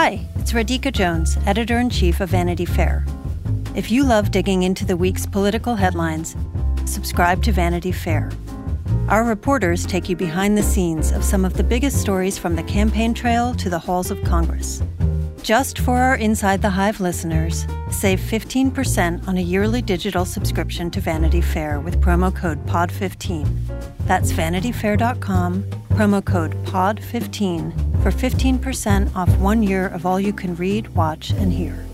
Hi, it's Radhika Jones, Editor-in-Chief of Vanity Fair. If you love digging into the week's political headlines, subscribe to Vanity Fair. Our reporters take you behind the scenes of some of the biggest stories from the campaign trail to the halls of Congress. Just for our Inside the Hive listeners, save 15% on a yearly digital subscription to Vanity Fair with promo code POD15. That's vanityfair.com, promo code POD15 for 15% off 1 year of all you can read, watch, and hear.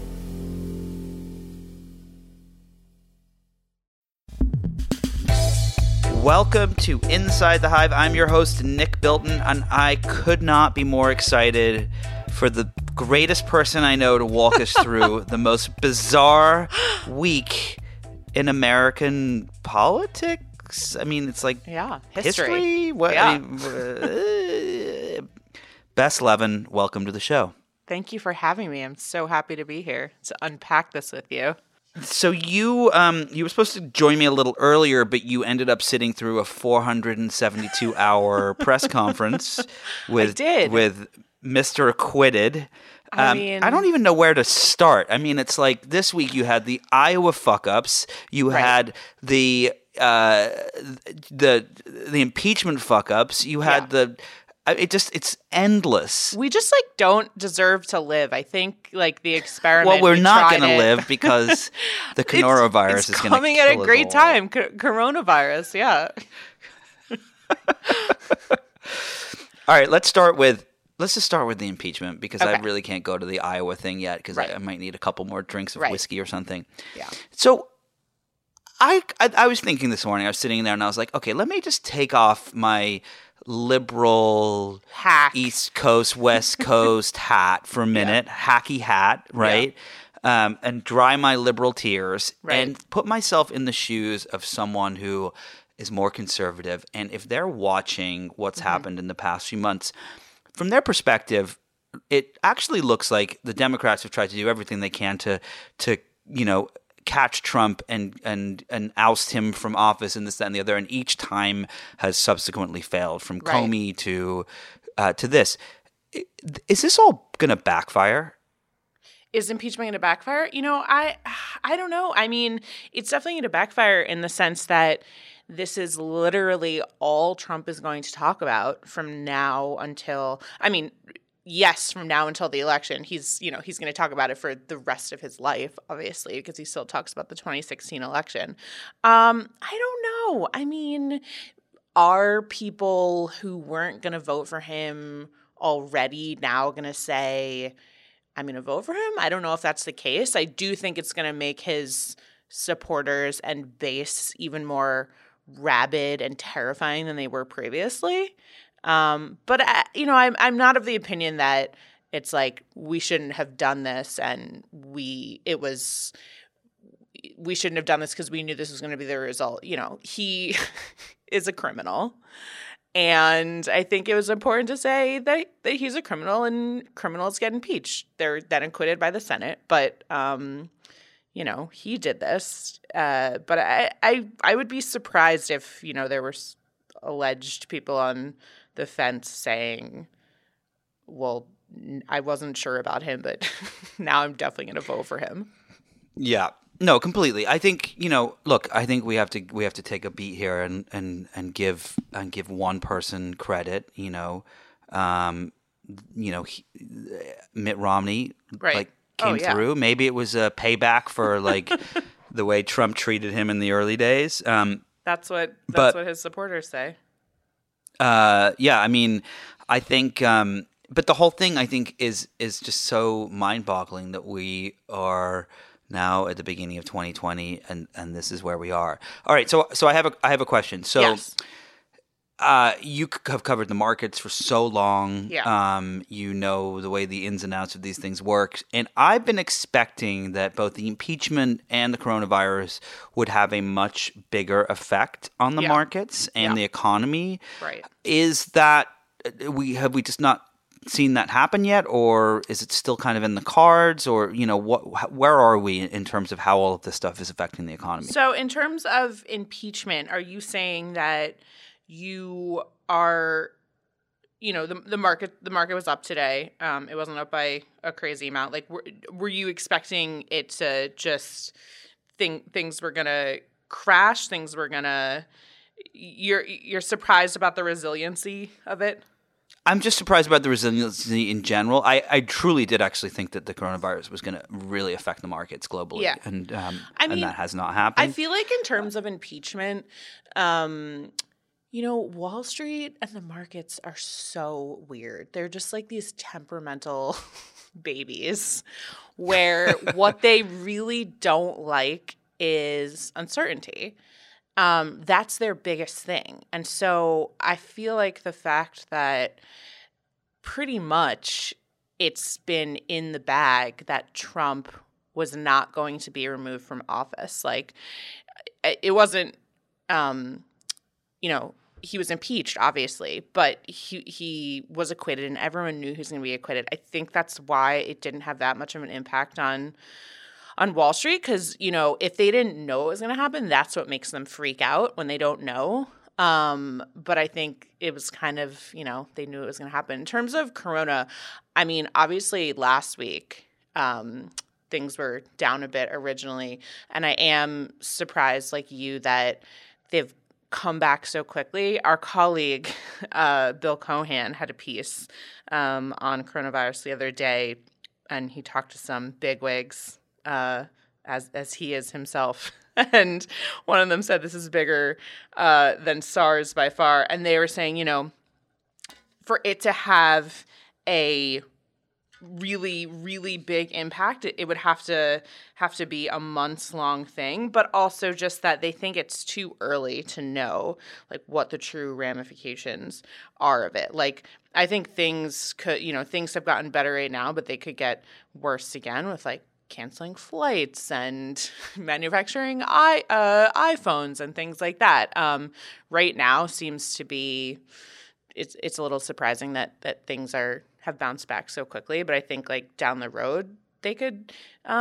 Welcome to Inside the Hive. I'm your host, Nick Bilton, and I could not be more excited for the greatest person I know to walk us through the most bizarre week in American politics. I mean, it's like history. What? Yeah. I mean, Bess Levin, welcome to the show. Thank you for having me. I'm so happy to be here to unpack this with you. So you were supposed to join me a little earlier, but you ended up sitting through a 472-hour press conference with Mr. Acquitted. I don't even know where to start. I mean, it's like this week you had the Iowa fuck-ups, you had the impeachment fuck-ups, you had it's endless. We just don't deserve to live. I think the experiment. Well, we're not going to live because the coronavirus is going to coming at a great time. Coronavirus, yeah. All right, let's just start with the impeachment because I really can't go to the Iowa thing yet because I might need a couple more drinks of whiskey or something. Yeah. So I was thinking this morning, I was sitting there and I was like, okay, let me just take off my liberal hack East Coast, West Coast hat for a minute, hacky hat, right? Yeah. And dry my liberal tears and put myself in the shoes of someone who is more conservative. And if they're watching what's happened in the past few months, from their perspective, it actually looks like the Democrats have tried to do everything they can to catch Trump and oust him from office and this, that, and the other, and each time has subsequently failed, from Comey to this. Is this all going to backfire? Is impeachment going to backfire? I don't know. I mean, it's definitely going to backfire in the sense that this is literally all Trump is going to talk about from now until – from now until the election. He's going to talk about it for the rest of his life, obviously, because he still talks about the 2016 election. I don't know. I mean, are people who weren't going to vote for him already now going to say, I'm going to vote for him? I don't know if that's the case. I do think it's going to make his supporters and base even more rabid and terrifying than they were previously. But I'm not of the opinion that it's like we shouldn't have done this and we shouldn't have done this because we knew this was going to be the result. He is a criminal, and I think it was important to say that he's a criminal and criminals get impeached. They're then acquitted by the Senate, but he did this. But I would be surprised if there were alleged people on the fence saying, well, I wasn't sure about him, but now I'm definitely going to vote for him. Yeah. No, completely. I think, look, I think we have to take a beat here and give one person credit, Mitt Romney came through. Maybe it was a payback for the way Trump treated him in the early days. That's what his supporters say. I think, but the whole thing I think is just so mind-boggling that we are now at the beginning of 2020 and this is where we are. All right, so I have a question. So, yes. You have covered the markets for so long. Yeah. You know the way the ins and outs of these things work. And I've been expecting that both the impeachment and the coronavirus would have a much bigger effect on the markets and the economy. Right. Is that we just not seen that happen yet, or is it still kind of in the cards, or where are we in terms of how all of this stuff is affecting the economy? So in terms of impeachment, are you saying that you are the market was up today. It wasn't up by a crazy amount. Like, were you expecting it to just things were gonna crash? Things were gonna. You're surprised about the resiliency of it? I'm just surprised about the resiliency in general. I truly did actually think that the coronavirus was going to really affect the markets globally. Yeah. And and that has not happened. I feel like in terms of impeachment, Wall Street and the markets are so weird. They're just like these temperamental babies where what they really don't like is uncertainty. That's their biggest thing. And so I feel like the fact that pretty much it's been in the bag that Trump was not going to be removed from office. Like, it wasn't, he was impeached, obviously, but he was acquitted and everyone knew he was going to be acquitted. I think that's why it didn't have that much of an impact on Wall Street, because, if they didn't know it was going to happen, that's what makes them freak out when they don't know. But I think it was kind of, they knew it was going to happen. In terms of Corona, I mean, obviously last week things were down a bit originally, and I am surprised, like you, that they've come back so quickly. Our colleague, Bill Cohan, had a piece on coronavirus the other day, and he talked to some bigwigs, as he is himself. And one of them said this is bigger than SARS by far. And they were saying, for it to have a really, really big impact, it would have to be a months-long thing, but also just that they think it's too early to know, like, what the true ramifications are of it. Like, I think things have gotten better right now, but they could get worse again with, like, canceling flights and manufacturing iPhones and things like that. Right now seems to be it's a little surprising that things have bounced back so quickly. But I think, like, down the road they could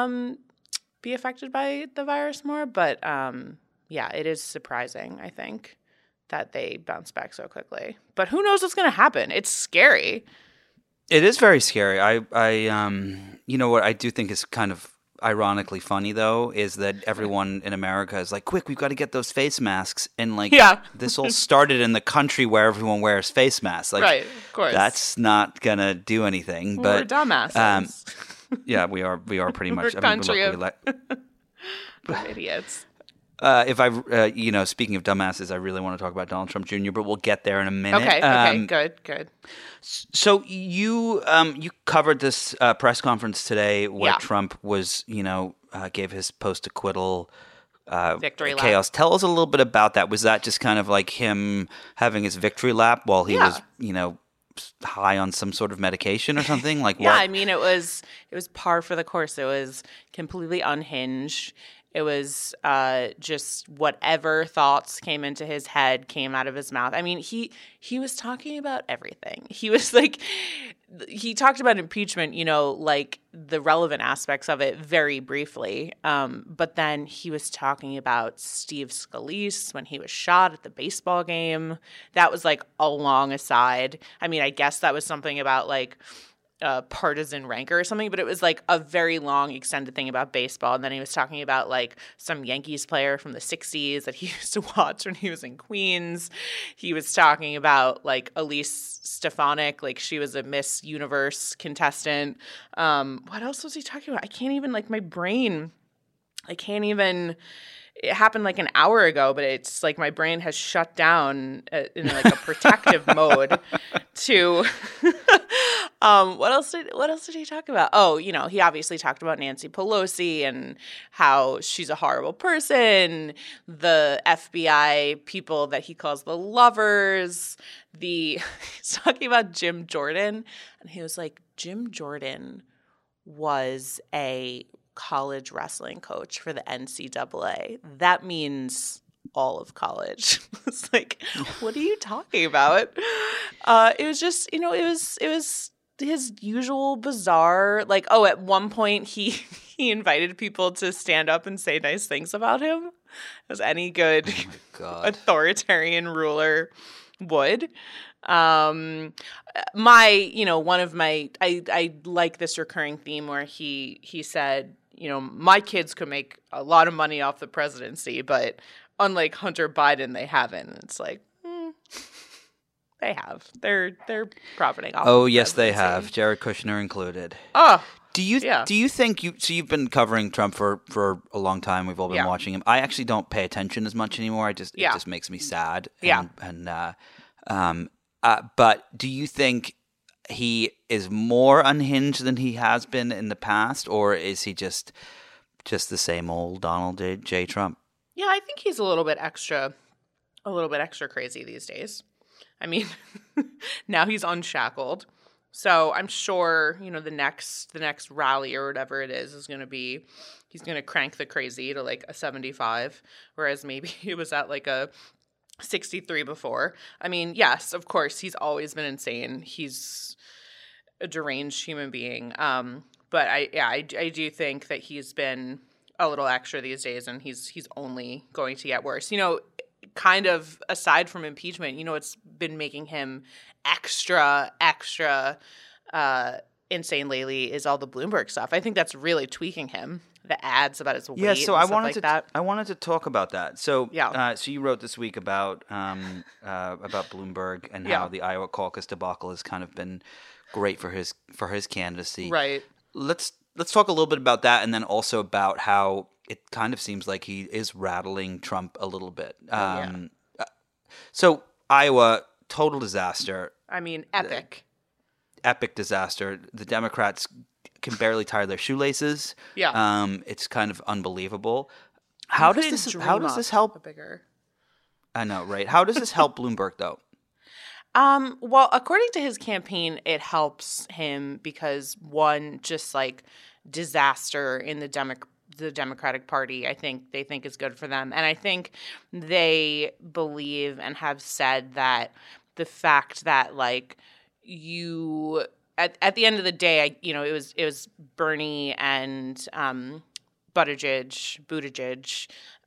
be affected by the virus more. But it is surprising, I think, that they bounce back so quickly. But who knows what's going to happen? It's scary. It is very scary. I what I do think is kind of ironically funny, though, is that everyone in America is like, quick, we've got to get those face masks. And, like, this all started in the country where everyone wears face masks. Like, right, of course. That's not going to do anything. We're dumbasses. Yeah, we are pretty much. We're a country of idiots. If I, speaking of dumbasses, I really want to talk about Donald Trump Jr., but we'll get there in a minute. Okay, good. So you covered this press conference today where Trump was, gave his post-acquittal victory chaos. lap. Tell us a little bit about that. Was that just kind of like him having his victory lap while he was, high on some sort of medication or something? Like, yeah, what? I mean, it was par for the course. It was completely unhinged. It was just whatever thoughts came into his head came out of his mouth. I mean, he was talking about everything. He was like, he talked about impeachment, like the relevant aspects of it very briefly. But then he was talking about Steve Scalise when he was shot at the baseball game. That was like a long aside. I mean, I guess that was something about like partisan rancor or something, but it was like a very long extended thing about baseball. And then he was talking about like some Yankees player from the 60s that he used to watch when he was in Queens. He was talking about like Elise Stefanik, like she was a Miss Universe contestant. What else was he talking about? I can't even, like, my brain, it happened like an hour ago, but it's like my brain has shut down in like a protective mode to what else did he talk about? Oh, he obviously talked about Nancy Pelosi and how she's a horrible person, the FBI people that he calls the lovers, he's talking about Jim Jordan, and he was like, Jim Jordan was a college wrestling coach for the NCAA. That means all of college. It's like, what are you talking about? It was just, it was his usual bizarre, like, at one point he invited people to stand up and say nice things about him, as any good authoritarian ruler would. One of my I like this recurring theme where he said, my kids could make a lot of money off the presidency, but unlike Hunter Biden, they haven't. And it's like, they have. They're profiting off. Oh, of the yes, they presidency. have. Jared Kushner included. Oh, Do you think so you've been covering Trump for a long time. We've all been watching him. I actually don't pay attention as much anymore. It just makes me sad. But do you think he is more unhinged than he has been in the past, or is he just the same old Donald J. Trump? Yeah, I think he's a little bit extra crazy these days. I mean, now he's unshackled. So I'm sure, the next rally or whatever it is going to be, he's going to crank the crazy to like a 75, whereas maybe it was at like a 63 before. I mean, yes, of course, he's always been insane. He's a deranged human being. But I do think that he's been a little extra these days, and he's only going to get worse. Kind of aside from impeachment, what's been making him extra insane lately is all the Bloomberg stuff. I think that's really tweaking him. The ads about his weight. Yeah, so and I stuff wanted like that. I wanted to talk about that. So Yeah. So you wrote this week about Bloomberg and how the Iowa caucus debacle has kind of been great for his candidacy. Right. Let's talk a little bit about that, and then also about how it kind of seems like he is rattling Trump a little bit. So Iowa, total disaster. I mean, epic. Epic disaster. The Democrats can barely tie their shoelaces. Yeah. It's kind of unbelievable. How does this help? I know, right? How does this help Bloomberg though? Well, according to his campaign, it helps him because one, just like disaster in the Democratic Party, I think they think is good for them. And I think they believe and have said that the fact that like you at the end of the day, it was Bernie and Buttigieg,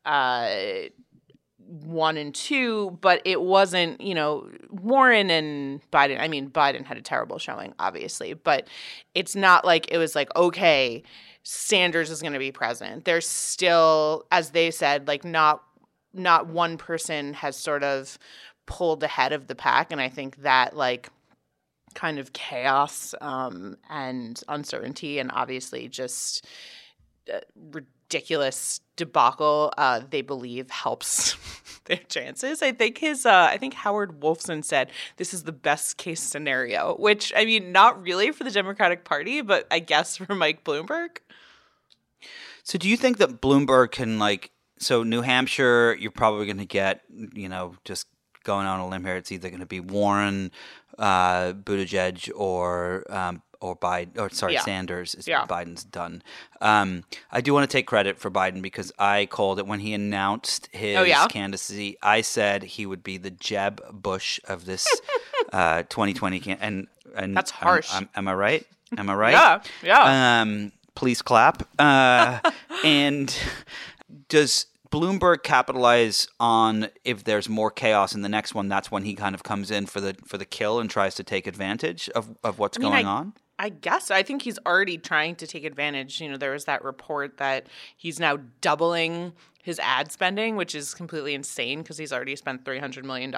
1 and 2, but it wasn't, Warren and Biden. I mean, Biden had a terrible showing, obviously, but it's not like it was like, okay, Sanders is going to be president. There's still, as they said, like not one person has sort of pulled ahead of the pack, and I think that like kind of chaos and uncertainty and obviously just ridiculous debacle, they believe helps their chances. I think Howard Wolfson said this is the best case scenario, which I mean, not really for the Democratic Party, but I guess for Mike Bloomberg. So do you think that Bloomberg can so New Hampshire, you're probably going to get, just going on a limb here, it's either going to be Warren, Buttigieg, or Biden, or sorry, Sanders. Biden's done. I do want to take credit for Biden because I called it when he announced his candidacy. I said he would be the Jeb Bush of this 2020 and that's harsh. Am I right? Am I right? Yeah. Please clap. And does Bloomberg capitalize on if there's more chaos in the next one? That's when he kind of comes in for the kill and tries to take advantage of what's going on. I guess I think he's already trying to take advantage. There was that report that he's now doubling his ad spending, which is completely insane because he's already spent $300 million.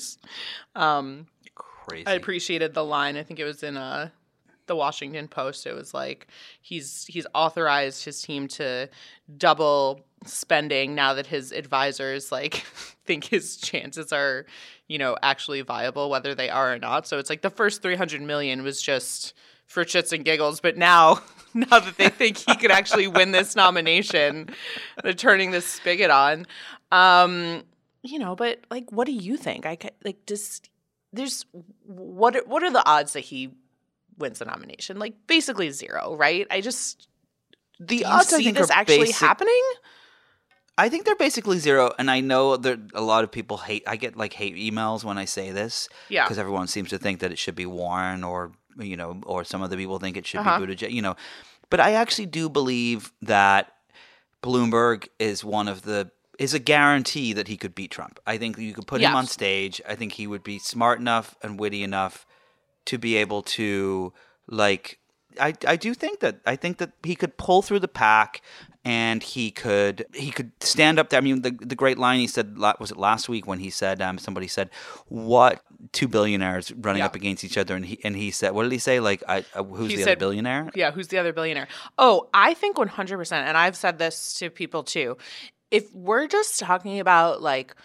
Crazy. I appreciated the line. I think it was in the Washington Post. It was like he's authorized his team to double spending now that his advisors think his chances are, actually viable, whether they are or not. So it's like the first $300 million was just for shits and giggles, but now that they think he could actually win this nomination, they're turning this spigot on. But what do you think? What are the odds that he wins the nomination? Basically zero, right? The odds I think this are actually happening? I think they're basically zero, and I know that a lot of people hate. I get hate emails when I say this, because everyone seems to think that it should be Warren or some other people think it should be Buttigieg, But I actually do believe that Bloomberg is one of the is a guarantee that he could beat Trump. I think you could put him on stage. I think he would be smart enough and witty enough to be able to, like, I think that he could pull through the pack, and he could stand up there. I mean, the great line he said, was it last week when he said, somebody said, what, two billionaires running up against each other, and he said, what did he say? Like, who's the other billionaire? Yeah, who's the other billionaire? Oh, I think 100%, and I've said this to people too. If we're just talking about like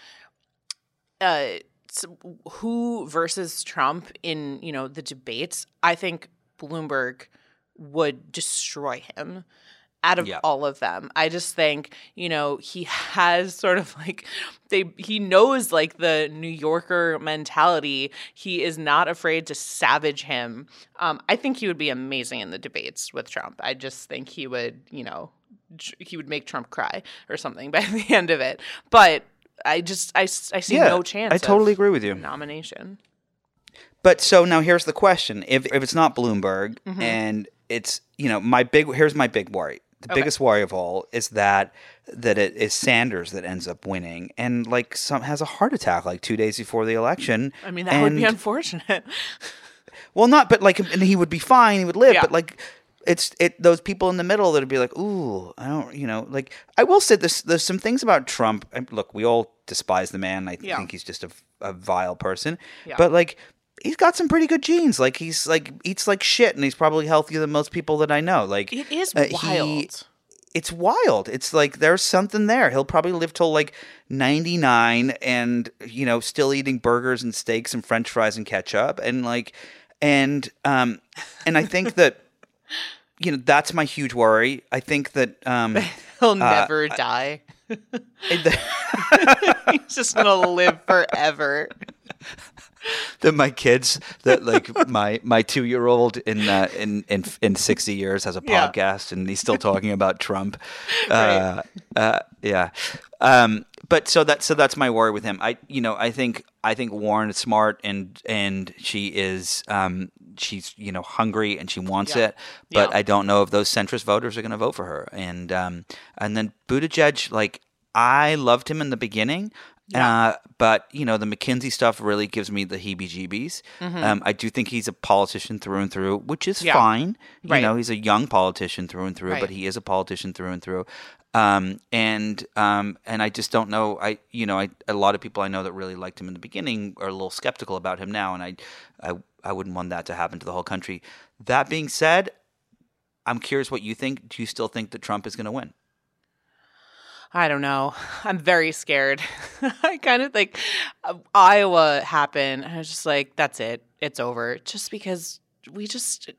who versus Trump in, the debates, I think Bloomberg would destroy him out of all of them. I just think, he has sort of like he knows like the New Yorker mentality. He is not afraid to savage him. I think he would be amazing in the debates with Trump. I just think he would, he would make Trump cry or something by the end of it. But I see no chance. I totally agree with you. Nomination. But so now here's the question: if it's not Bloomberg, and it's here's my big worry. The biggest worry of all is that it is Sanders that ends up winning, and like has a heart attack like 2 days before the election. I mean, that would be unfortunate. Well, not, but like, and he would be fine, he would live, but like. It's those people in the middle that would be like, ooh, I don't, like, I will say this, there's some things about Trump. Look, we all despise the man. I think he's just a vile person. Yeah. But like, he's got some pretty good genes. Like, he's like, eats like shit, and he's probably healthier than most people that I know. Like, it is wild. It's wild. It's like, there's something there. He'll probably live till like 99 and, still eating burgers and steaks and French fries and ketchup. And like, and I think that, that's my huge worry. I think that he'll never die. He's just gonna live forever. That my kids, that like my 2-year-old in 60 years has a podcast and he's still talking about Trump. Right. But so that's my worry with him. I think Warren is smart and she is she's hungry and she wants it, but I don't know if those centrist voters are going to vote for her. And then Buttigieg, like, I loved him in the beginning. But the McKinsey stuff really gives me the heebie-jeebies. I do think he's a politician through and through, which is fine. He's a young politician through and through, but he is a politician through and through. And I just don't know. A lot of people I know that really liked him in the beginning are a little skeptical about him now, and I wouldn't want that to happen to the whole country. That being said, I'm curious what you think. Do you still think that Trump is going to win? I don't know. I'm very scared. I kind of think Iowa happened. I was just like, that's it. It's over. Just because we just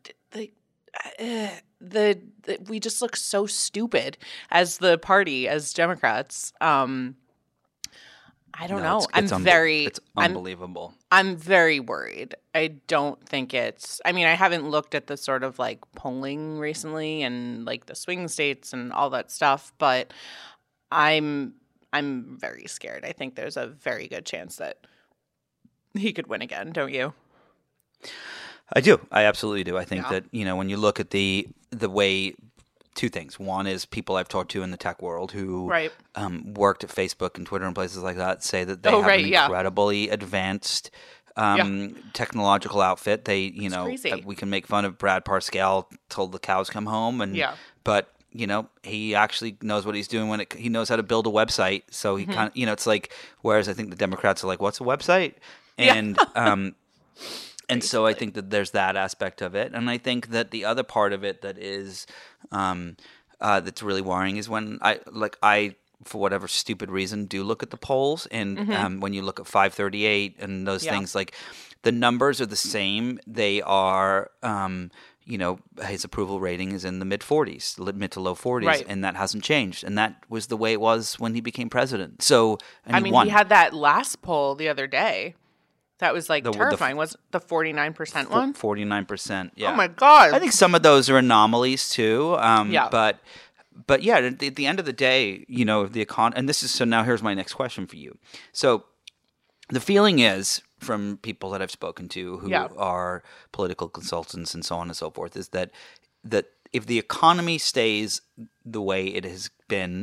we just look so stupid as the party, as Democrats. I don't know. It's unbelievable. I'm very worried. I don't think I mean, I haven't looked at the sort of like polling recently and like the swing states and all that stuff, but I'm very scared. I think there's a very good chance that he could win again, don't you? I do. I absolutely do. I think that, when you look at the way, two things. One is people I've talked to in the tech world who worked at Facebook and Twitter and places like that say that they have an incredibly advanced technological outfit. They, we can make fun of Brad Parscale till the cows come home, but he actually knows what he's doing he knows how to build a website. So he kind of, it's like, whereas I think the Democrats are like, what's a website? And, and so I think that there's that aspect of it. And I think that the other part of it that is, that's really worrying is when I, for whatever stupid reason, do look at the polls. And when you look at 538 and those things, like the numbers are the same. They are, his approval rating is in the mid to low 40s, and that hasn't changed. And that was the way it was when he became president. So, he had that last poll the other day. That was like terrifying. Was the 49% one? 49%. Yeah. Oh my God. I think some of those are anomalies too. But yeah, at the end of the day, the and this is, so now here's my next question for you. So the feeling is, from people that I've spoken to who are political consultants and so on and so forth, is that if the economy stays the way it has been,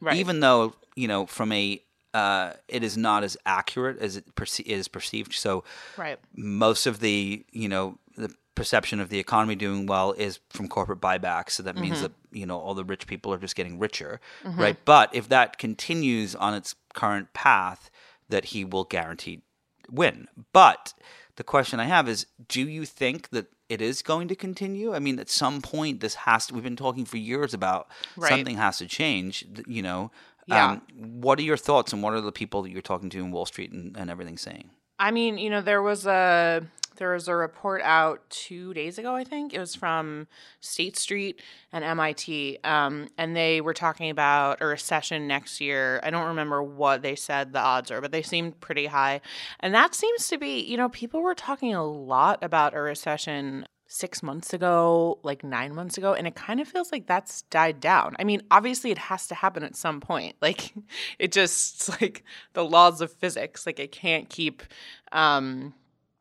Right. even though, from a it is not as accurate as it is perceived. So Right. most of the the perception of the economy doing well is from corporate buybacks. So that means that all the rich people are just getting richer, right? But if that continues on its current path, that he will guaranteed win. But the question I have is, do you think that it is going to continue? I mean, at some point, we've been talking for years about something has to change, Yeah. What are your thoughts, and what are the people that you're talking to in Wall Street and everything saying? I mean, there was a report out 2 days ago, I think. It was from State Street and MIT, and they were talking about a recession next year. I don't remember what they said the odds are, but they seemed pretty high. And that seems to be, people were talking a lot about a recession 6 months ago, like 9 months ago, and it kind of feels like that's died down. I mean, obviously it has to happen at some point. Like, it's like the laws of physics. Like, it can't keep on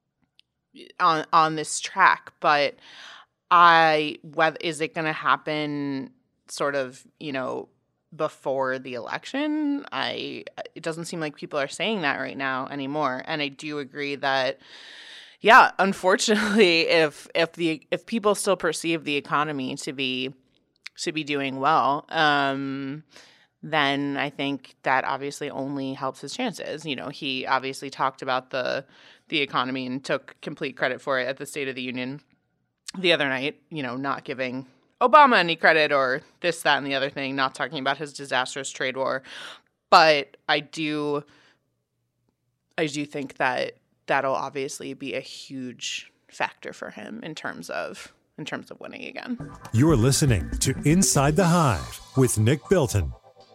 this track. But is it going to happen sort of, before the election? It doesn't seem like people are saying that right now anymore. And I do agree that, yeah, unfortunately, if people still perceive the economy to be doing well, then I think that obviously only helps his chances. He obviously talked about the economy and took complete credit for it at the State of the Union the other night, not giving Obama any credit or this, that, and the other thing, not talking about his disastrous trade war. But I do think that that'll obviously be a huge factor for him in terms of winning again. You're listening to Inside the Hive with Nick Bilton.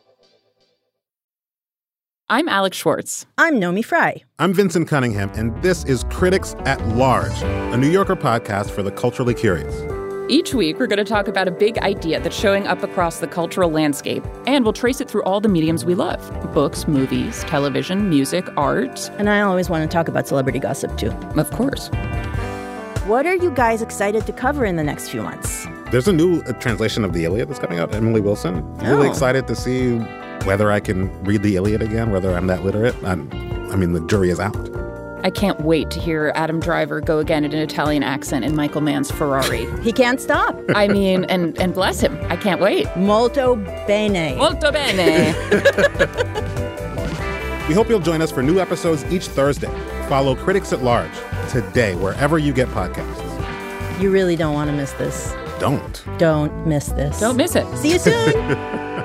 I'm Alex Schwartz. I'm Nomi Fry. I'm Vincent Cunningham, and this is Critics at Large, a New Yorker podcast for the culturally curious. Each week, we're going to talk about a big idea that's showing up across the cultural landscape, and we'll trace it through all the mediums we love: books, movies, television, music, art. And I always want to talk about celebrity gossip, too. Of course. What are you guys excited to cover in the next few months? There's a new translation of the Iliad that's coming out, Emily Wilson. Really excited to see whether I can read the Iliad again, whether I'm that literate. I mean, the jury is out. I can't wait to hear Adam Driver go again in an Italian accent in Michael Mann's Ferrari. He can't stop. I mean, and bless him. I can't wait. Molto bene. Molto bene. We hope you'll join us for new episodes each Thursday. Follow Critics at Large today, wherever you get podcasts. You really don't want to miss this. Don't miss this. Don't miss it. See you soon.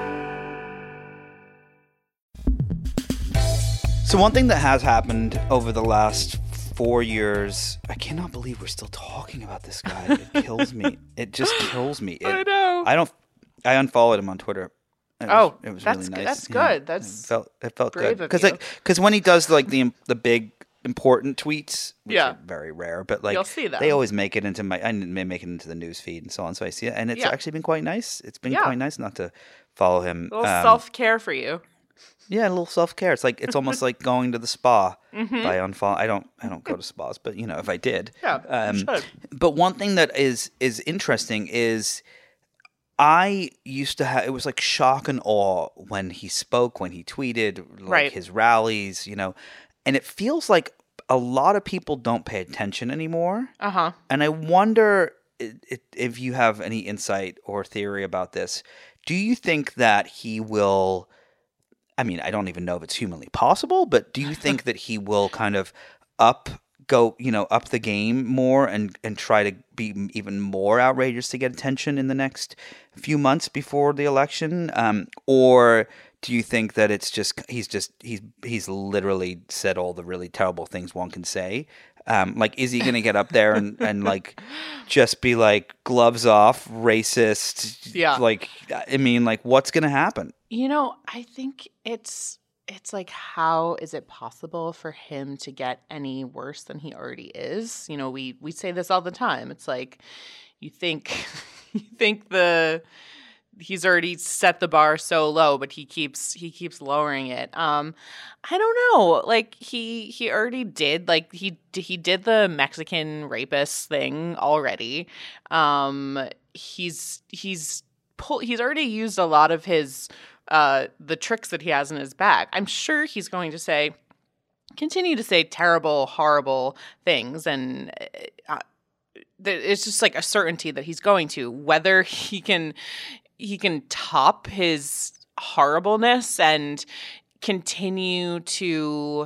So one thing that has happened over the last 4 years, I cannot believe we're still talking about this guy. It kills me. It just kills me. I know. I unfollowed him on Twitter. It was that's really nice. That's good. It felt brave good of you. because when he does like the big important tweets, which Yeah. are very rare, but like You'll see them. they always make it into make it into the news feed and so on. So I see it, and it's actually been quite nice. It's been quite nice not to follow him. A little self-care for you. Yeah, a little self-care. It's almost like going to the spa by unfollow. I don't go to spas, but if I did. Yeah, you should. But one thing that is interesting is I used to have, it was like shock and awe when he spoke, when he tweeted, like his rallies, and it feels like a lot of people don't pay attention anymore. Uh-huh. And I wonder if you have any insight or theory about this. Do you think that he will, I mean, I don't even know if it's humanly possible, but do you think that he will kind of up the game more and try to be even more outrageous to get attention in the next few months before the election? Or do you think that it's just he's literally said all the really terrible things one can say? Like, is he going to get up there and like just be like gloves off, racist? Yeah. Like, I mean, like, what's going to happen? I think it's like, how is it possible for him to get any worse than he already is? We say this all the time. It's like, you think he's already set the bar so low, but he keeps lowering it. I don't know. Like, he already did, like, he did the Mexican rapist thing already. He's already used a lot of his the tricks that he has in his bag. I'm sure he's going to continue to say terrible, horrible things, and it's just like a certainty that he's going to. Whether he can top his horribleness and continue to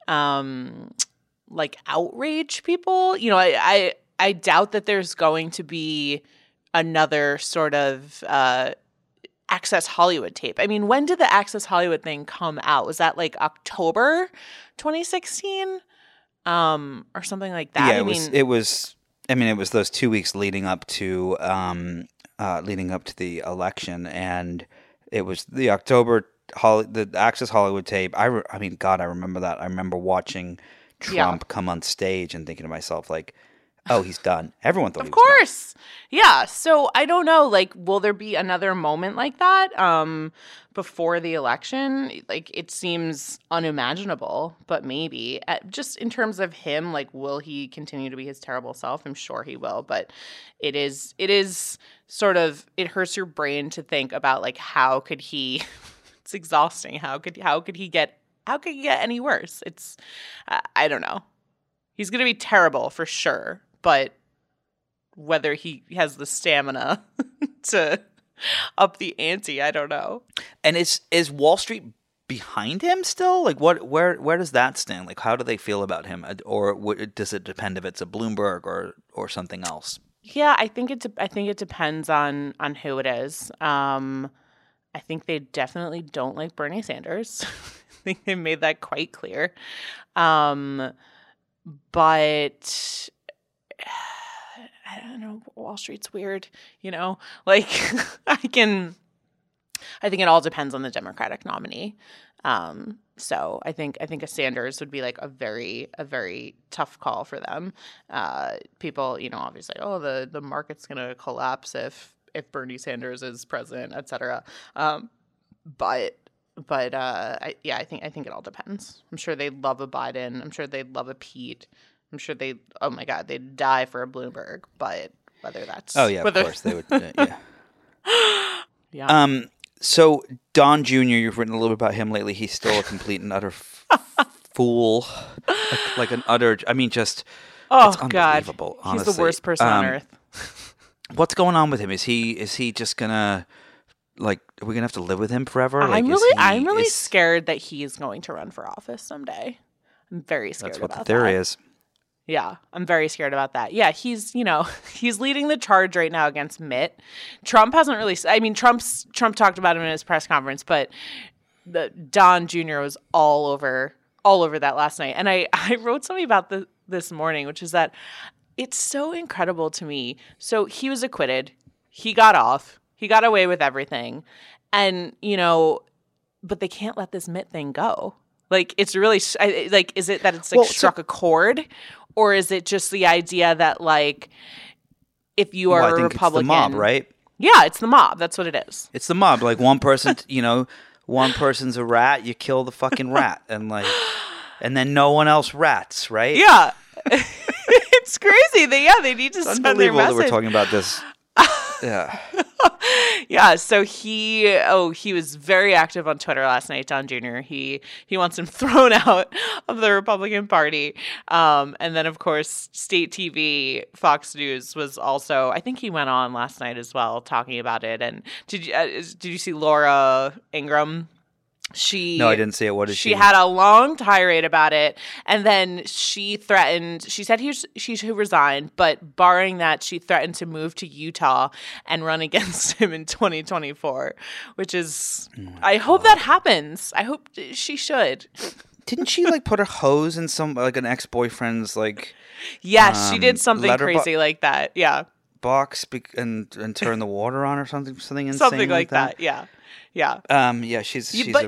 like outrage people, I doubt that there's going to be another sort of Access Hollywood tape. I mean, when did the Access Hollywood thing come out? Was that like October 2016? Or something like that? Yeah, it was those 2 weeks leading up to the election, and it was the the Access Hollywood tape. I remember that. I remember watching Trump come on stage and thinking to myself, like, oh, he's done. Everyone thought he was done. Of course. Yeah. So I don't know, like, will there be another moment like that before the election? Like, it seems unimaginable, but maybe. Just in terms of him, like, will he continue to be his terrible self? I'm sure he will, but it is sort of, it hurts your brain to think about, like, how could he it's exhausting. How could he get any worse? It's I don't know. He's going to be terrible for sure, but whether he has the stamina to up the ante, I don't know. And is Wall Street behind him still? Like, where does that stand? Like, how do they feel about him? Or does it depend if it's a Bloomberg or something else? Yeah, I think it depends on who it is. I think they definitely don't like Bernie Sanders. I think they made that quite clear. But I don't know. Wall Street's weird, Like, I think it all depends on the Democratic nominee. So I think a Sanders would be like a very tough call for them. People, obviously, the market's gonna collapse if Bernie Sanders is president, et cetera. But I think it all depends. I'm sure they'd love a Biden. I'm sure they'd love a Pete. I'm sure oh my God, they'd die for a Bloomberg. But whether that's... Oh, yeah, of course they would. Yeah. Yeah. So Don Jr., you've written a little bit about him lately. He's still a complete and utter fool. Like an utter... I mean, just... Oh, it's unbelievable, God. honestly. He's the worst person on earth. What's going on with him? Is he just gonna... Like, are we gonna have to live with him forever? I'm really scared that he's going to run for office someday. I'm very scared about that. That's what the theory is. Yeah, I'm very scared about that. Yeah, he's leading the charge right now against Mitt. Trump hasn't really. I mean, Trump talked about him in his press conference, but Don Jr. was all over that last night. And I wrote something about this morning, which is that it's so incredible to me. So he was acquitted. He got off. He got away with everything. And, but they can't let this Mitt thing go. Like, it's really, like, is it that it's, like, struck a chord? Or is it just the idea that, like, if you are a Republican... It's the mob, right? Yeah, it's the mob. That's what it is. It's the mob. Like, one person, one person's a rat, you kill the fucking rat. And, like, and then no one else rats, right? Yeah. It's crazy. They need to send their message. It's unbelievable that we're talking about this. Yeah. Yeah, so he was very active on Twitter last night, Don Jr. He wants him thrown out of the Republican Party. And then, of course, state TV, Fox News was also, I think he went on last night as well talking about it. And did you see Laura Ingraham? No, I didn't see it. What did she? She had a long tirade about it, and then she threatened. She said she should resign, but barring that, she threatened to move to Utah and run against him in 2024. Which is, I hope that happens. I hope she should. Didn't she like put a hose in some like an ex-boyfriend's like? Yes, she did something crazy like that. Yeah. Box and turn the water on or something insane something like that. Yeah. Yeah. Yeah, she's a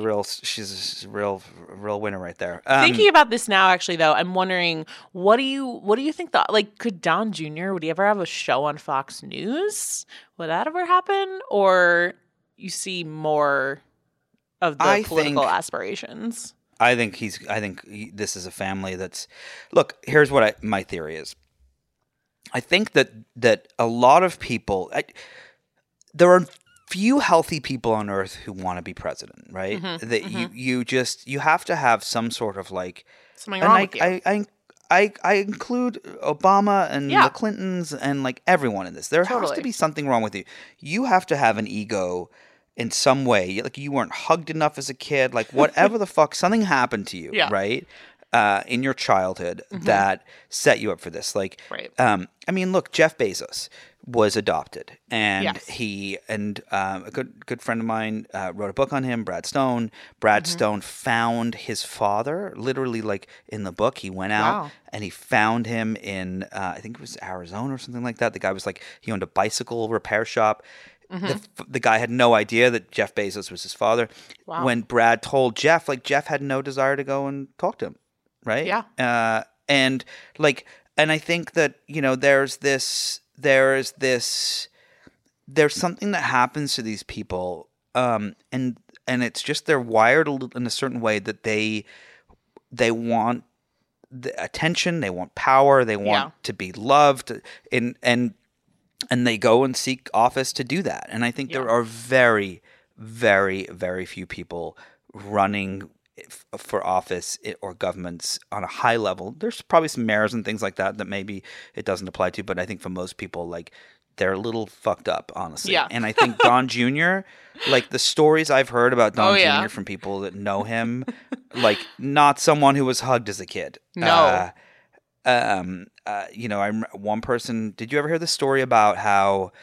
real winner right there. Thinking about this now, actually, though, I'm wondering what do you think could Don Jr. would he ever have a show on Fox News? Would that ever happen, or you see more of the political aspirations? I think this is a family that's. Look, here's what my theory is. I think that a lot of people there are few healthy people on earth who want to be president, right? That you have to have some sort of like something wrong with you. I include Obama and the Clintons and like everyone in this. There has to be something wrong with you. You have to have an ego in some way. Like you weren't hugged enough as a kid. Like whatever the fuck, something happened to you, right? In your childhood that set you up for this. Like, I mean, look, Jeff Bezos was adopted, and he and a good friend of mine wrote a book on him, Brad Stone. Brad Stone found his father, literally, like in the book. He went out and he found him in I think it was Arizona or something like that. The guy was like, he owned a bicycle repair shop. The guy had no idea that Jeff Bezos was his father. When Brad told Jeff, like Jeff had no desire to go and talk to him. Right? Yeah. And I think that, you know, there's something that happens to these people. And it's just, they're wired in a certain way that they want the attention, they want power, they want to be loved, and they go and seek office to do that. And I think there are very, very, very few people running for office or governments on a high level. There's probably some mayors and things like that maybe it doesn't apply to, but I think for most people, like, they're a little fucked up, honestly. Yeah. And I think Don Jr., like the stories I've heard about Don Jr. from people that know him, like not someone who was hugged as a kid. No. You know, one person, did you ever hear the story about how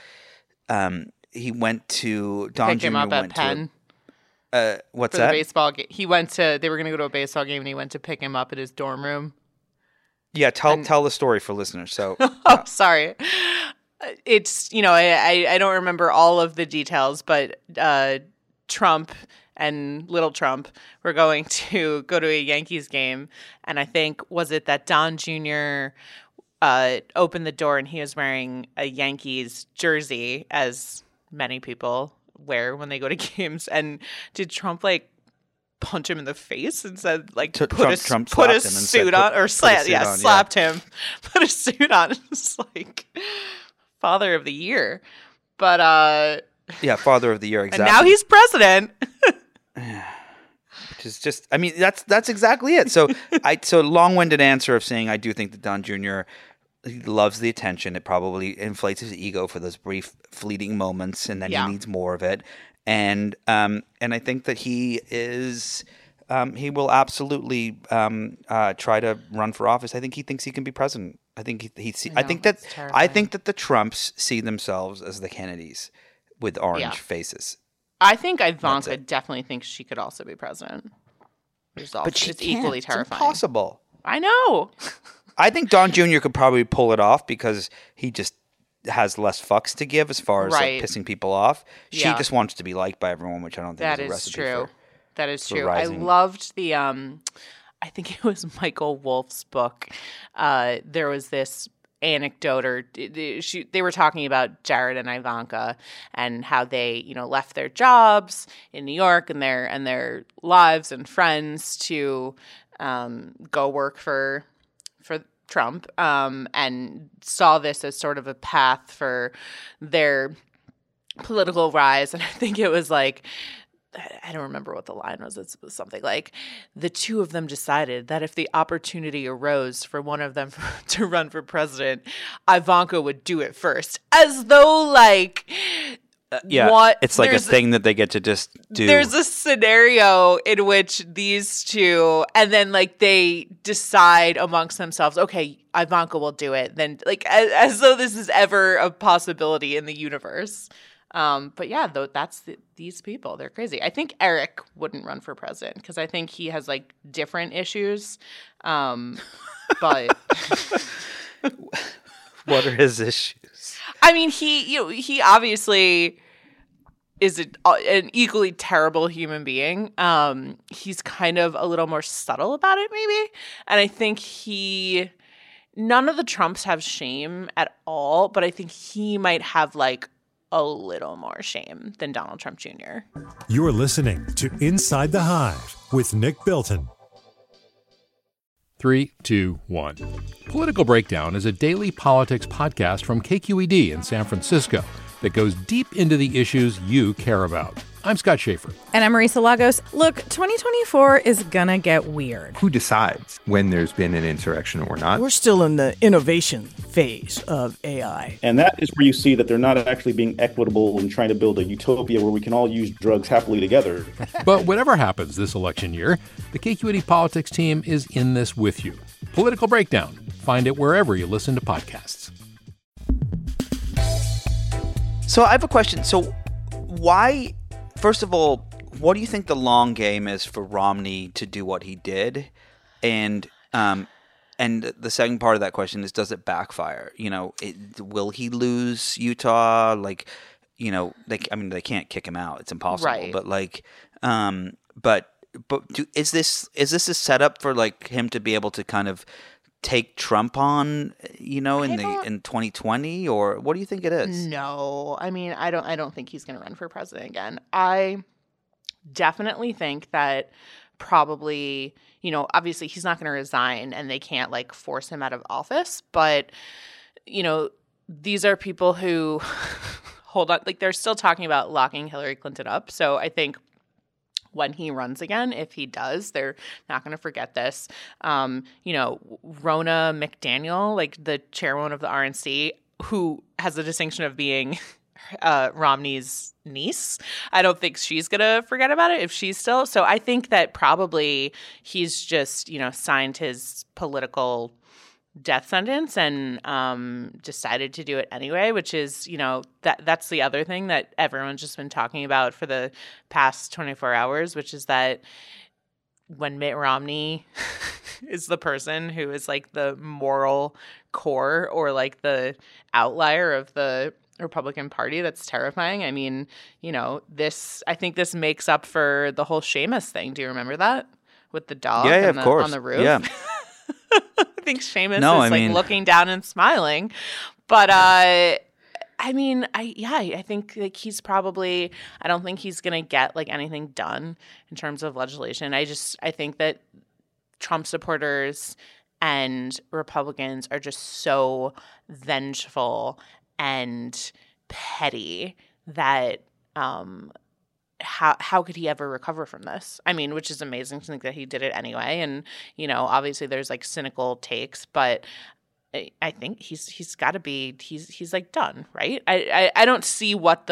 he went to, Don Jr. went to what's for that? The baseball game. They were going to go to a baseball game and he went to pick him up at his dorm room. Yeah, tell the story for listeners. So, sorry. It's, you know, I don't remember all of the details, but Trump and little Trump were going to go to a Yankees game. And I think, was it that Don Jr. Opened the door and he was wearing a Yankees jersey, as many people wear when they go to games, and did Trump like punch him in the face and said like put a suit on or slapped him, put a suit on? It's like father of the year, but father of the year, exactly. And now he's president. Which is just, I mean, that's exactly it. So long-winded answer of saying I do think that Don Jr. He loves the attention. It probably inflates his ego for those brief, fleeting moments, and then he needs more of it. And I think that he is, he will absolutely try to run for office. I think he thinks he can be president. I think I think that the Trumps see themselves as the Kennedys with orange faces. I think Ivanka definitely thinks she could also be president. But she's equally terrifying. It's impossible. I know. I think Don Jr. could probably pull it off because he just has less fucks to give as far as like, pissing people off. She just wants to be liked by everyone, which I don't think is a recipe for. That is true. I loved the I think it was Michael Wolff's book. There was this anecdote, or they were talking about Jared and Ivanka and how they, you know, left their jobs in New York and their lives and friends to go work for Trump, and saw this as sort of a path for their political rise. And I think it was like, I don't remember what the line was. It was something like, the two of them decided that if the opportunity arose for one of them to run for president, Ivanka would do it first. As though like... it's like a thing that they get to just do. There's a scenario in which these two, and then like they decide amongst themselves, okay, Ivanka will do it. Then like as though this is ever a possibility in the universe. But yeah, that's these people. They're crazy. I think Eric wouldn't run for president because I think he has like different issues. But what are his issues? I mean, he obviously is an equally terrible human being. He's kind of a little more subtle about it, maybe. And I think none of the Trumps have shame at all, but I think he might have like a little more shame than Donald Trump Jr. You're listening to Inside the Hive with Nick Bilton. 3, 2, 1. Political Breakdown is a daily politics podcast from KQED in San Francisco. that goes deep into the issues you care about. I'm Scott Schaefer. And I'm Marisa Lagos. Look, 2024 is gonna get weird. Who decides when there's been an insurrection or not? We're still in the innovation phase of AI. And that is where you see that they're not actually being equitable and trying to build a utopia where we can all use drugs happily together. But whatever happens this election year, the KQED Politics team is in this with you. Political Breakdown. Find it wherever you listen to podcasts. So I have a question. So why, first of all, what do you think the long game is for Romney to do what he did? And the second part of that question is, does it backfire? Will he lose Utah? They can't kick him out. It's impossible. Right. But is this a setup for him to be able to kind of take Trump on, in 2020, or what do you think it is? No, I mean, I don't think he's going to run for president again. I definitely think that probably, obviously he's not going to resign and they can't force him out of office, but these are people who hold on, they're still talking about locking Hillary Clinton up. So I think when he runs again, if he does, they're not going to forget this. Ronna McDaniel, the chairwoman of the RNC, who has the distinction of being Romney's niece, I don't think she's going to forget about it if she's still. So I think that probably he's just, signed his political death sentence and decided to do it anyway, which is, that's the other thing that everyone's just been talking about for the past 24 hours, which is that when Mitt Romney is the person who is the moral core or the outlier of the Republican Party, that's terrifying. I mean, I think this makes up for the whole Seamus thing. Do you remember that? With the dog of course. On the roof? Yeah. I think Seamus is looking down and smiling. But I think he's probably, I don't think he's going to get anything done in terms of legislation. I think that Trump supporters and Republicans are just so vengeful and petty that how could he ever recover from this? I mean, which is amazing to think that he did it anyway. And, obviously there's cynical takes, but I think he's got to be, he's done, right? I don't see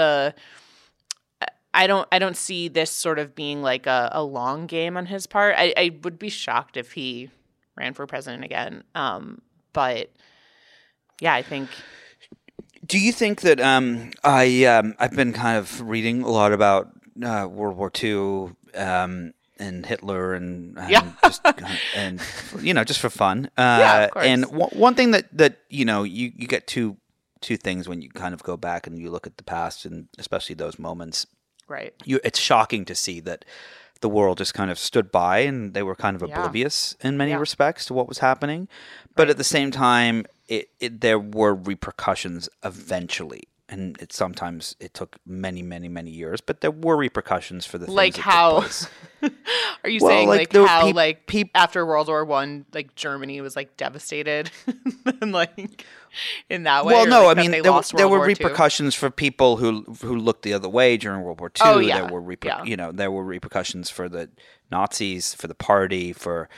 I don't see this sort of being a long game on his part. I would be shocked if he ran for president again. But yeah, I think. Do you think that I've been kind of reading a lot about World War II and Hitler and just and just for fun. Of course. And one thing that you get two things when you kind of go back and you look at the past, and especially those moments. Right. It's shocking to see that the world just kind of stood by and they were kind of oblivious in many respects to what was happening. But at the same time, there were repercussions eventually. And sometimes it took many, many, many years, but there were repercussions for the things that how? took place. Are you saying how after World War I, Germany was devastated, and in that way? Well, no, I mean there were repercussions for people who looked the other way during World War II. Oh, yeah. There were there were repercussions for the Nazis, for the party, for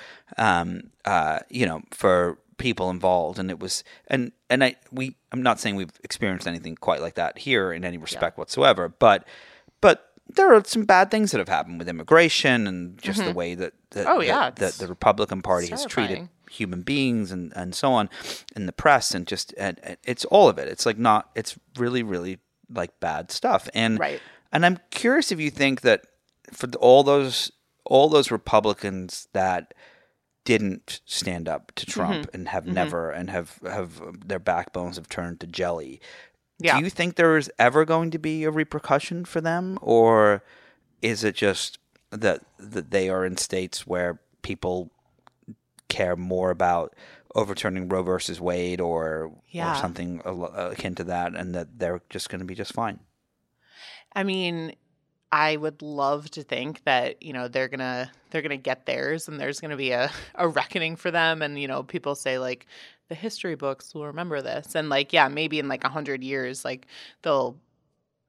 for people involved, and it was I'm not saying we've experienced anything quite like that here in any respect whatsoever, but there are some bad things that have happened with immigration and just the way that the Republican Party has treated human beings and so on in the press, and just and it's all of it. It's it's really, really bad stuff. And and I'm curious if you think that for all those Republicans that didn't stand up to Trump and have never and have their backbones have turned to jelly. Yeah. Do you think there is ever going to be a repercussion for them, or is it just that they are in states where people care more about overturning Roe versus Wade or something akin to that, and that they're just going to be just fine? I mean, I would love to think that, they're gonna get theirs, and there's gonna be a reckoning for them, and people say the history books will remember this, and maybe in 100 years they'll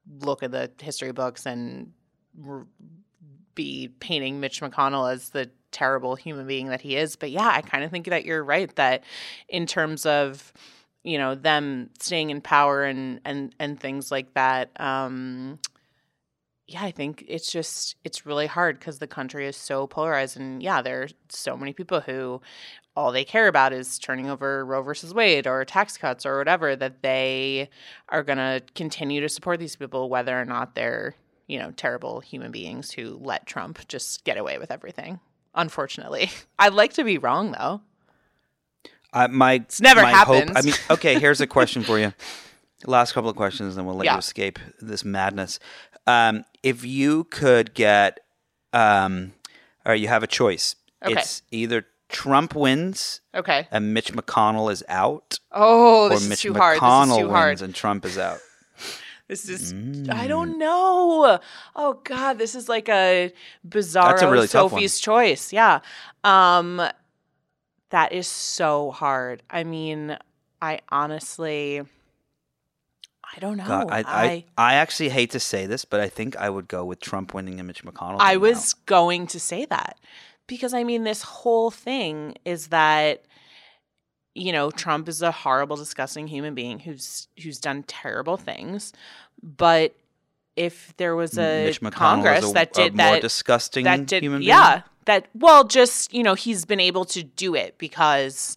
look at the history books and be painting Mitch McConnell as the terrible human being that he is. But yeah, I kind of think that you're right, that in terms of, you know, them staying in power and things like that, yeah, I think it's really hard because the country is so polarized. And yeah, there are so many people who all they care about is turning over Roe versus Wade or tax cuts or whatever, that they are going to continue to support these people, whether or not they're, you know, terrible human beings who let Trump just get away with everything. Unfortunately, I'd like to be wrong, though. It's never happens. Hope, I mean, okay, here's a question for you. Last couple of questions, then we'll let you escape this madness. If you could get, all right, you have a choice. Okay. It's either Trump wins, and Mitch McConnell is out. Oh, this or is Mitch too McConnell hard. This is too hard. wins and Trump is out. This is, I don't know. Oh, God, this is like a bizarro really Sophie's Choice. Yeah. That is so hard. I mean, I honestly, I don't know. God, I actually hate to say this, but I think I would go with Trump winning and Mitch McConnell. I was going to say that because, I mean, this whole thing is that, you know, Trump is a horrible, disgusting human being who's done terrible things. But if there was a Congress that did that, more disgusting human being, just, you know, he's been able to do it because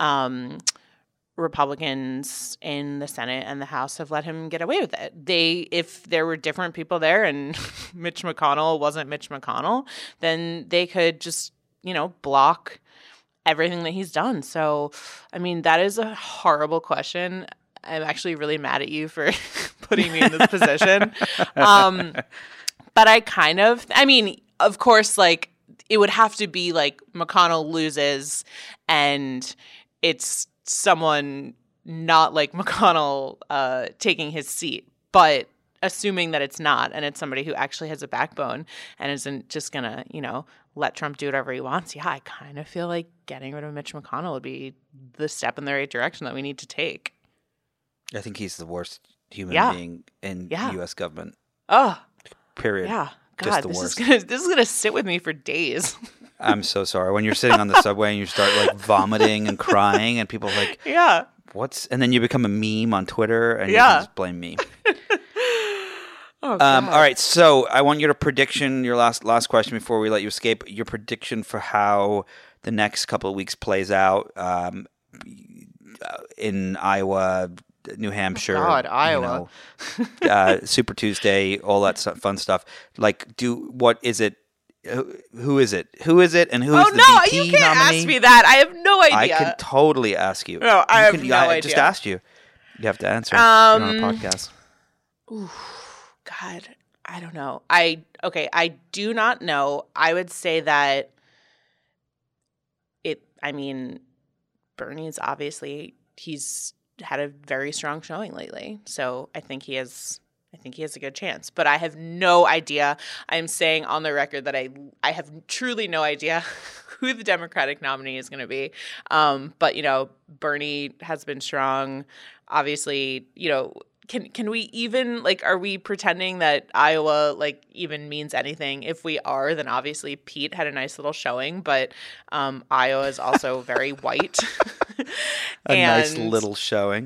Republicans in the Senate and the House have let him get away with it. If there were different people there and Mitch McConnell wasn't Mitch McConnell, then they could just, you know, block everything that he's done. So, I mean, that is a horrible question. I'm actually really mad at you for putting me in this position. But I mean, of course, like, it would have to be like McConnell loses and it's someone not like McConnell taking his seat. But assuming that it's not, and it's somebody who actually has a backbone and isn't just going to, you know, let Trump do whatever he wants. Yeah, I kind of feel like getting rid of Mitch McConnell would be the step in the right direction that we need to take. I think he's the worst human being in U.S. government. Oh, period. Yeah, God, just the this worst. This is gonna sit with me for days. I'm so sorry. When you're sitting on the subway and you start like vomiting and crying, and people are like, and then you become a meme on Twitter, and you can just blame me. Oh, God. All right, so I want your prediction, your last question before we let you escape, your prediction for how the next couple of weeks plays out in Iowa, New Hampshire. Oh, God, Iowa. You know, Super Tuesday, all that fun stuff. Like, what is it? Who is it? Who is it? And who is the VP you can't nominee? ask me that. I have no idea. I can totally ask you. No, I have no idea. I just asked you. You have to answer. You're on a podcast. Ooh, God, I don't know. I do not know. I would say that Bernie's obviously, he's had a very strong showing lately. So I think he has a good chance. But I have no idea. I'm saying on the record that I have truly no idea who the Democratic nominee is going to be. But, you know, Bernie has been strong. Obviously, you know, can we even, like, are we pretending that Iowa, like, even means anything? If we are, then obviously Pete had a nice little showing, but Iowa is also very white. Nice little showing.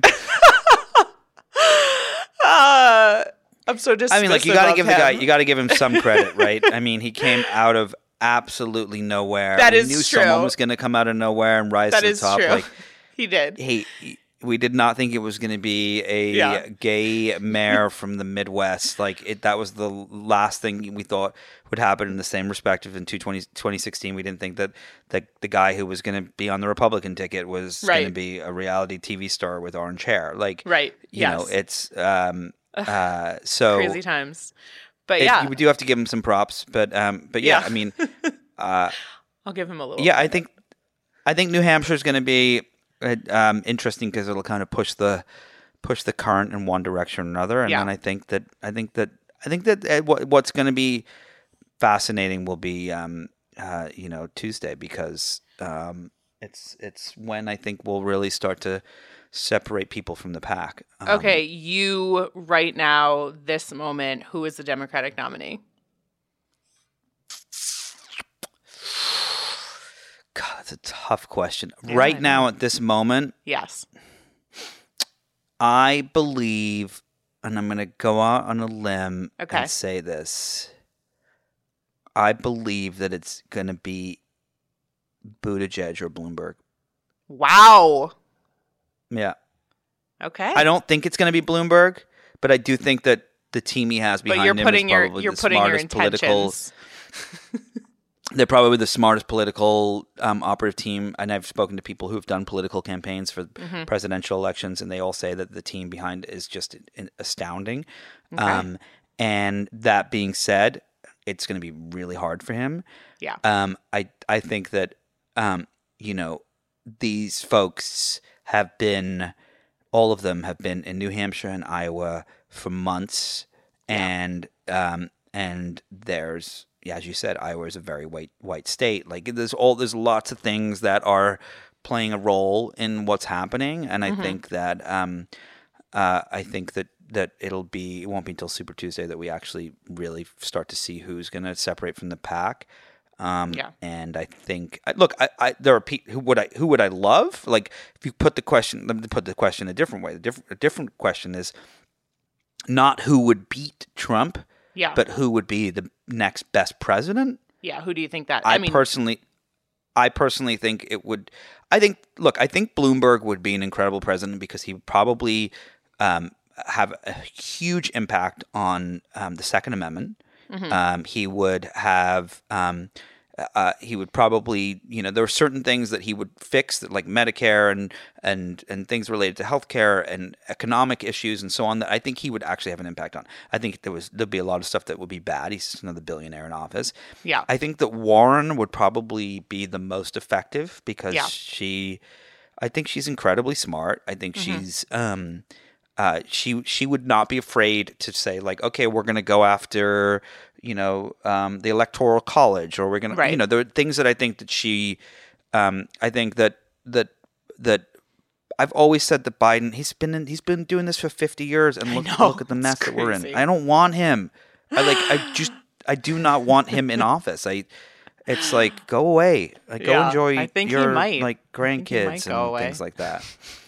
I'm so dismissive. I mean, like, you got to give the guy, you got to give him some credit, right? I mean, he came out of absolutely nowhere. That is true. We knew true. someone was going to come out of nowhere and rise to the top. True. Like, he did. We did not think it was going to be a gay mayor from the Midwest. Like, that was the last thing we thought would happen in the same respect. In 2016, we didn't think that the guy who was going to be on the Republican ticket was going to be a reality TV star with orange hair. Like, you know, it's so crazy times. But we do have to give him some props. But yeah, I mean, I'll give him a little. Yeah, I think New Hampshire is going to be interesting because it'll kind of push the current in one direction or another, and then I think that what's going to be fascinating will be you know, Tuesday, because it's when I think we'll really start to separate people from the pack. Okay, you right now, this moment, who is the Democratic nominee? God, that's a tough question. Yeah, right now, at this moment, yes, I believe, and I'm going to go out on a limb and say this. I believe that it's going to be Buttigieg or Bloomberg. Wow. Yeah. Okay. I don't think it's going to be Bloomberg, but I do think that the team he has behind him is probably the smartest political. They're probably the smartest political operative team, and I've spoken to people who have done political campaigns for presidential elections, and they all say that the team behind is just astounding. Okay. And that being said, it's going to be really hard for him. Yeah. I think that these folks have been, all of them have been in New Hampshire and Iowa for months, and there's. Yeah, as you said, Iowa is a very white state. Like there's lots of things that are playing a role in what's happening, and I think that it won't be until Super Tuesday that we actually really start to see who's going to separate from the pack. And I think, look, there are people who would I love? Like if you put the question, let me put the question a different way. A different question is not who would beat Trump. Yeah. But who would be the next best president? Yeah. Who do you think that? I personally think it would. I think Bloomberg would be an incredible president because he would probably have a huge impact on the Second Amendment. He would have. He would probably, there are certain things that he would fix, that like Medicare and things related to healthcare and economic issues and so on, that I think he would actually have an impact on. I think there'd be a lot of stuff that would be bad. He's another billionaire in office. Yeah. I think that Warren would probably be the most effective because I think she's incredibly smart. I think she's she would not be afraid to say like, okay, we're going to go after the Electoral College, or we're going to, there are things that I think that she, I think that I've always said that Biden, he's been doing this for 50 years, and look at the mess that we're in. I don't want him. I do not want him in office. It's like, go away. Like, go enjoy your like grandkids and things like that.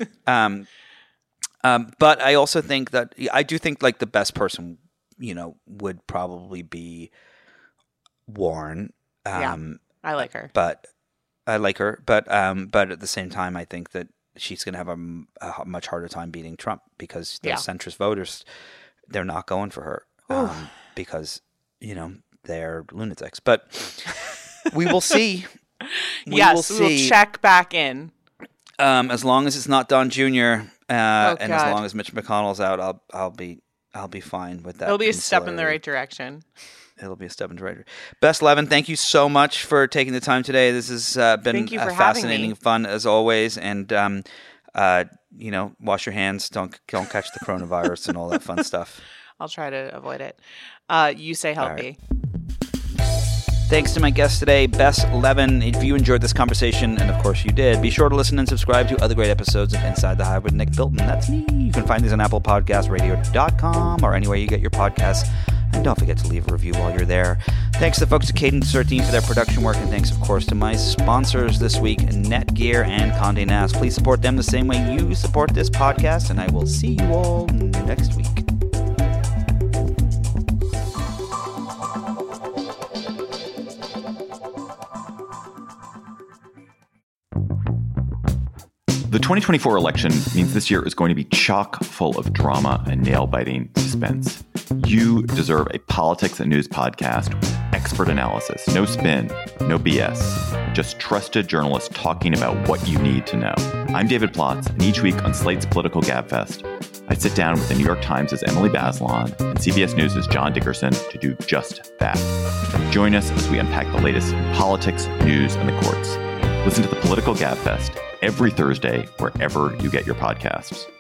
But I also think that I do think like the best person, would probably be Warren. I like her. But at the same time, I think that she's going to have a much harder time beating Trump because the centrist voters, they're not going for her because they're lunatics. But we will see. We'll check back in. As long as it's not Don Jr. And as long as Mitch McConnell's out, I'll be fine with that. It'll be a step in the right direction. It'll be a step in the right direction. Bess Levin, thank you so much for taking the time today. This has been fascinating, fun as always. And wash your hands. Don't catch the coronavirus and all that fun stuff. I'll try to avoid it. You stay healthy. Thanks to my guest today, Bess Levin. If you enjoyed this conversation, and of course you did, be sure to listen and subscribe to other great episodes of Inside the Hive with Nick Bilton. That's me. You can find these on Apple Podcasts, radio.com, or anywhere you get your podcasts. And don't forget to leave a review while you're there. Thanks to the folks at Cadence 13 for their production work, and thanks, of course, to my sponsors this week, Netgear and Condé Nast. Please support them the same way you support this podcast, and I will see you all next week. The 2024 election means this year is going to be chock full of drama and nail-biting suspense. You deserve a politics and news podcast with expert analysis, no spin, no BS, just trusted journalists talking about what you need to know. I'm David Plotz, and each week on Slate's Political Gabfest, I sit down with the New York Times' Emily Bazelon and CBS News' John Dickerson to do just that. Join us as we unpack the latest in politics, news, and the courts. Listen to the Political Gabfest every Thursday, wherever you get your podcasts.